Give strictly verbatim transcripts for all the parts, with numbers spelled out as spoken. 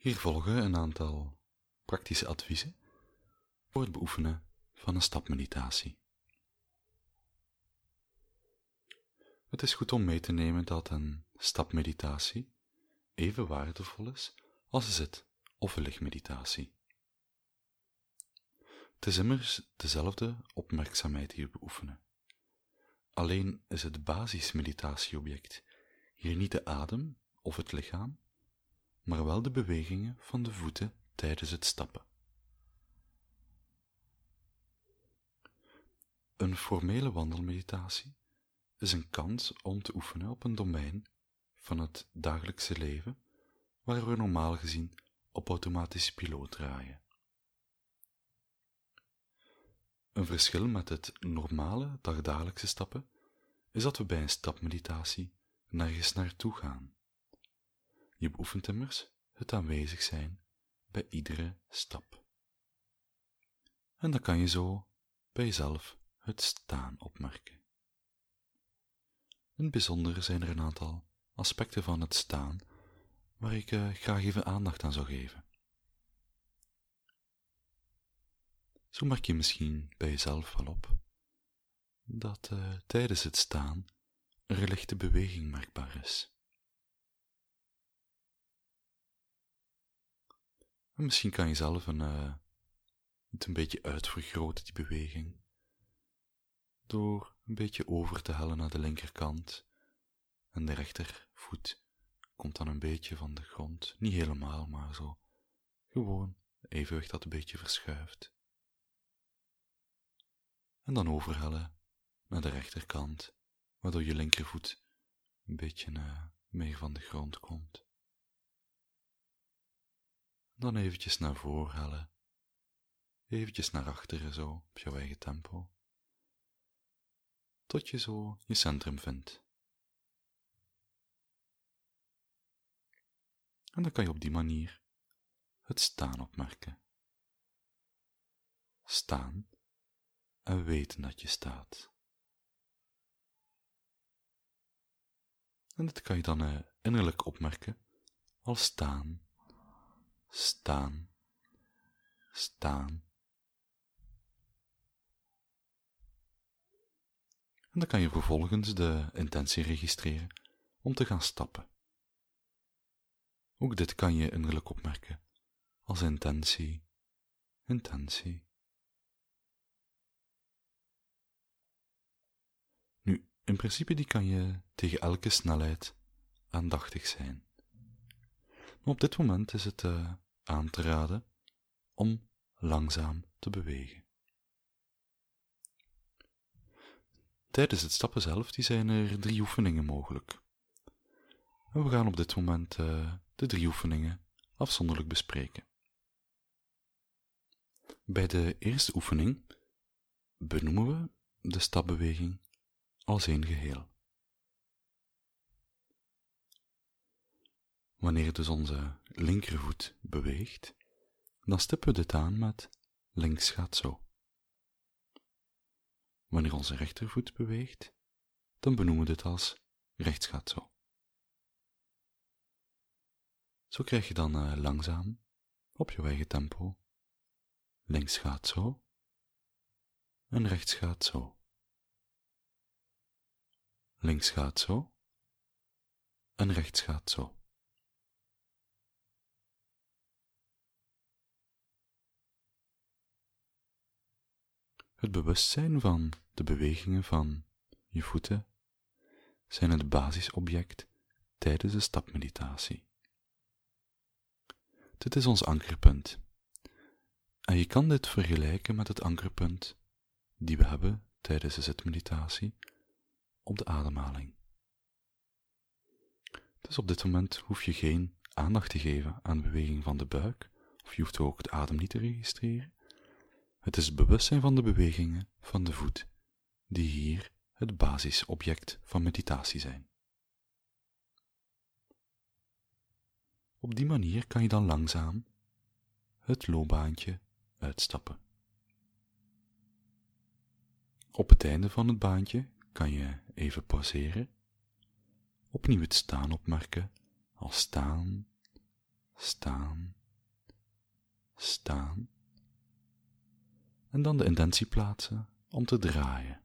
Hier volgen een aantal praktische adviezen voor het beoefenen van een stapmeditatie. Het is goed om mee te nemen dat een stapmeditatie even waardevol is als een zit- of een ligmeditatie. Het is immers dezelfde opmerkzaamheid die we beoefenen. Alleen is het basismeditatieobject hier niet de adem of het lichaam, maar wel de bewegingen van de voeten tijdens het stappen. Een formele wandelmeditatie is een kans om te oefenen op een domein van het dagelijkse leven waar we normaal gezien op automatische piloot draaien. Een verschil met het normale dagdagelijkse stappen is dat we bij een stapmeditatie nergens naartoe gaan. Je beoefent immers het aanwezig zijn bij iedere stap. En dan kan je zo bij jezelf het staan opmerken. In het bijzonder zijn er een aantal aspecten van het staan waar ik uh, graag even aandacht aan zou geven. Zo merk je misschien bij jezelf wel op dat uh, tijdens het staan er een lichte beweging merkbaar is. En misschien kan je zelf een, uh, het een beetje uitvergroten, die beweging, door een beetje over te hellen naar de linkerkant en de rechtervoet komt dan een beetje van de grond, niet helemaal, maar zo, gewoon evenwicht dat een beetje verschuift. En dan overhellen naar de rechterkant, waardoor je linkervoet een beetje uh, meer van de grond komt. Dan eventjes naar voren hellen, eventjes naar achteren zo, op jouw eigen tempo, tot je zo je centrum vindt. En dan kan je op die manier het staan opmerken. Staan en weten dat je staat. En dit kan je dan uh, innerlijk opmerken als staan, staan, staan. En dan kan je vervolgens de intentie registreren om te gaan stappen. Ook dit kan je innerlijk opmerken als intentie, intentie. Nu, in principe die kan je tegen elke snelheid aandachtig zijn. Maar op dit moment is het uh, aan te raden om langzaam te bewegen. Tijdens het stappen zelf die zijn er drie oefeningen mogelijk. En we gaan op dit moment uh, de drie oefeningen afzonderlijk bespreken. Bij de eerste oefening benoemen we de stapbeweging als één geheel. Wanneer dus onze linkervoet beweegt, dan stippen we dit aan met links gaat zo. Wanneer onze rechtervoet beweegt, dan benoemen we dit als rechts gaat zo. Zo krijg je dan uh, langzaam, op je eigen tempo, links gaat zo en rechts gaat zo. Links gaat zo en rechts gaat zo. Het bewustzijn van de bewegingen van je voeten zijn het basisobject tijdens de stapmeditatie. Dit is ons ankerpunt. En je kan dit vergelijken met het ankerpunt die we hebben tijdens de zitmeditatie op de ademhaling. Dus op dit moment hoef je geen aandacht te geven aan de beweging van de buik, of je hoeft ook de adem niet te registreren. Het is het bewustzijn van de bewegingen van de voet die hier het basisobject van meditatie zijn. Op die manier kan je dan langzaam het loopbaantje uitstappen. Op het einde van het baantje kan je even pauzeren, opnieuw het staan opmerken als staan, staan, staan, en dan de intentie plaatsen om te draaien.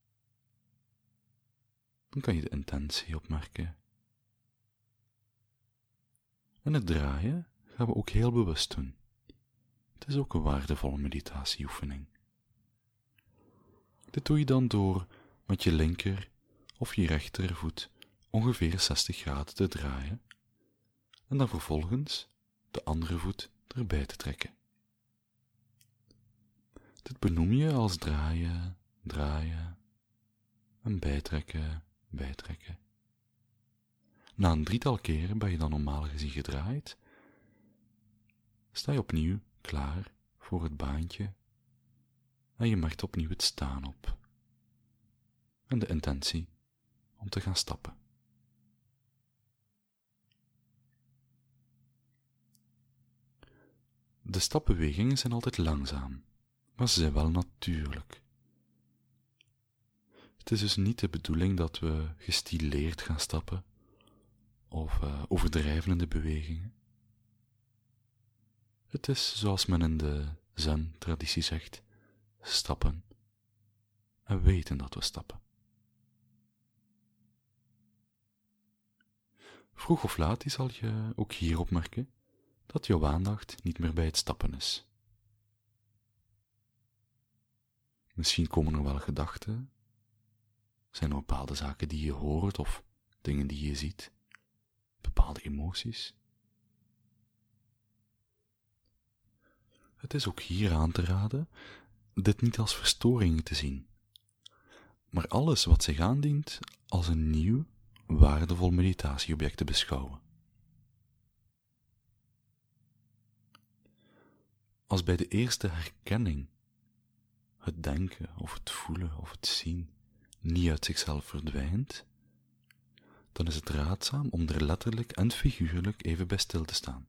Dan kan je de intentie opmerken. En het draaien gaan we ook heel bewust doen. Het is ook een waardevolle meditatieoefening. Dit doe je dan door met je linker of je rechtervoet ongeveer zestig graden te draaien en dan vervolgens de andere voet erbij te trekken. Dit benoem je als draaien, draaien en bijtrekken, bijtrekken. Na een drietal keren ben je dan normaal gezien gedraaid, sta je opnieuw klaar voor het baantje en je merkt opnieuw het staan op en de intentie om te gaan stappen. De stapbewegingen zijn altijd langzaam, maar ze zijn wel natuurlijk. Het is dus niet de bedoeling dat we gestileerd gaan stappen of uh, overdrijven in de bewegingen. Het is, zoals men in de Zen-traditie zegt, stappen en weten dat we stappen. Vroeg of laat zal je ook hier opmerken dat jouw aandacht niet meer bij het stappen is. Misschien komen er wel gedachten, zijn er bepaalde zaken die je hoort of dingen die je ziet, bepaalde emoties. Het is ook hier aan te raden dit niet als verstoring te zien, maar alles wat zich aandient als een nieuw, waardevol meditatieobject te beschouwen. Als bij de eerste herkenning het denken of het voelen of het zien niet uit zichzelf verdwijnt, dan is het raadzaam om er letterlijk en figuurlijk even bij stil te staan.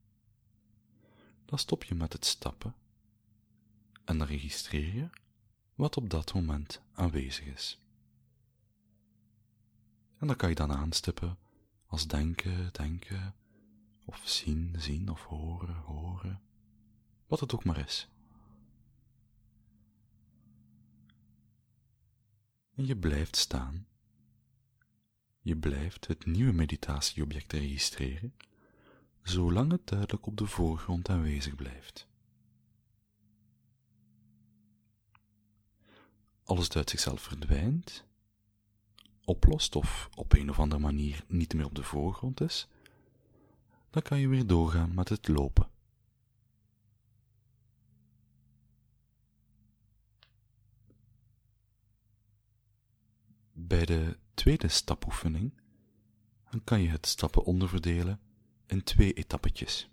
Dan stop je met het stappen en dan registreer je wat op dat moment aanwezig is. En dat kan je dan aanstippen als denken, denken, of zien, zien, of horen, horen, wat het ook maar is. En je blijft staan. Je blijft het nieuwe meditatieobject registreren, zolang het duidelijk op de voorgrond aanwezig blijft. Als het uit zichzelf verdwijnt, oplost of op een of andere manier niet meer op de voorgrond is, dan kan je weer doorgaan met het lopen. Bij de tweede stapoefening dan kan je het stappen onderverdelen in twee etappetjes.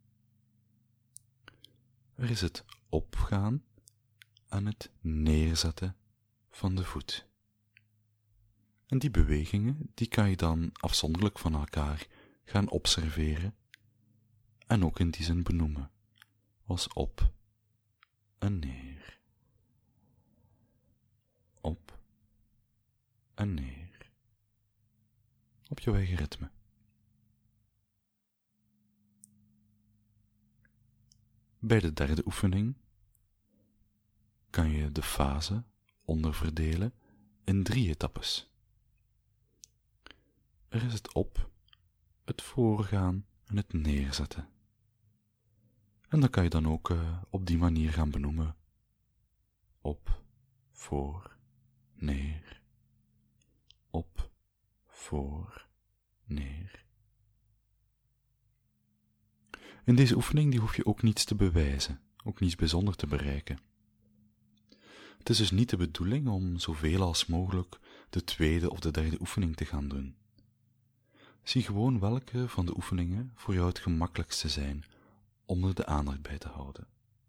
Er is het opgaan en het neerzetten van de voet. En die bewegingen die kan je dan afzonderlijk van elkaar gaan observeren en ook in die zin benoemen, als op en neer, op en neer, op je eigen ritme. Bij de derde oefening kan je de fase onderverdelen in drie etappes. Er is het op, het voorgaan en het neerzetten. En dan kan je dan ook uh, op die manier gaan benoemen. Op, voor, neer. Op, voor, neer. In deze oefening die hoef je ook niets te bewijzen, ook niets bijzonder te bereiken. Het is dus niet de bedoeling om zoveel als mogelijk de tweede of de derde oefening te gaan doen. Zie gewoon welke van de oefeningen voor jou het gemakkelijkste zijn om er de aandacht bij te houden.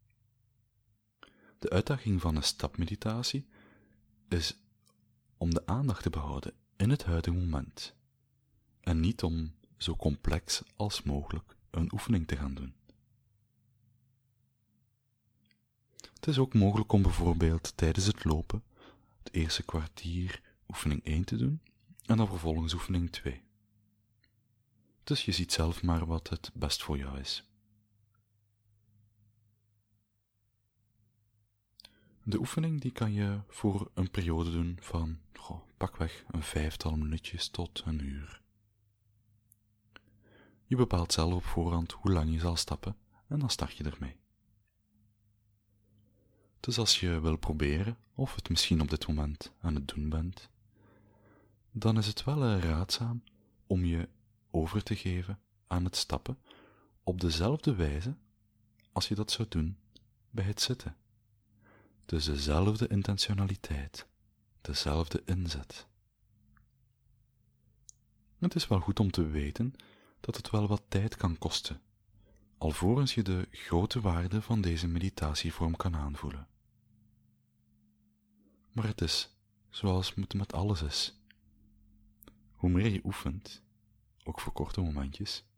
De uitdaging van een stapmeditatie is om de aandacht te behouden in het huidige moment en niet om zo complex als mogelijk een oefening te gaan doen. Het is ook mogelijk om bijvoorbeeld tijdens het lopen het eerste kwartier oefening één te doen en dan vervolgens oefening twee. dus je ziet zelf maar wat het best voor jou is. De oefening die kan je voor een periode doen van goh, pakweg een vijftal minuutjes tot een uur. Je bepaalt zelf op voorhand hoe lang je zal stappen en dan start je ermee. Dus als je wil proberen, of het misschien op dit moment aan het doen bent, dan is het wel raadzaam om je over te geven aan het stappen op dezelfde wijze als je dat zou doen bij het zitten. Dus dezelfde intentionaliteit, dezelfde inzet. Het is wel goed om te weten dat het wel wat tijd kan kosten, alvorens je de grote waarde van deze meditatievorm kan aanvoelen. Maar het is zoals het met alles is. Hoe meer je oefent, ook voor korte momentjes,